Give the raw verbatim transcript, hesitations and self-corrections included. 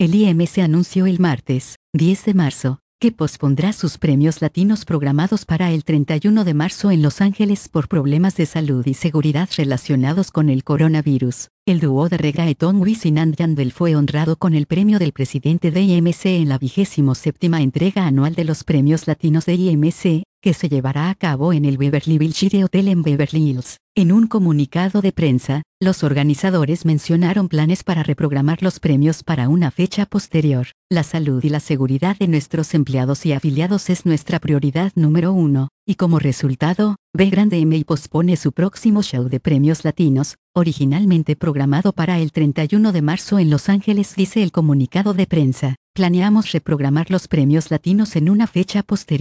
El I M C anunció el martes, diez de marzo, que pospondrá sus premios latinos programados para el treinta y uno de marzo en Los Ángeles por problemas de salud y seguridad relacionados con el coronavirus. El dúo de reggaetón Wisin and Yandel fue honrado con el premio del presidente de I M C en la vigésimo séptima entrega anual de los premios latinos de I M C, que se llevará a cabo en el Beverly Wilshire Hotel en Beverly Hills. En un comunicado de prensa, los organizadores mencionaron planes para reprogramar los premios para una fecha posterior. La salud y la seguridad de nuestros empleados y afiliados es nuestra prioridad número uno, y como resultado, B Grande M I pospone su próximo show de premios latinos, originalmente programado para el treinta y uno de marzo en Los Ángeles, dice el comunicado de prensa. Planeamos reprogramar los premios latinos en una fecha posterior.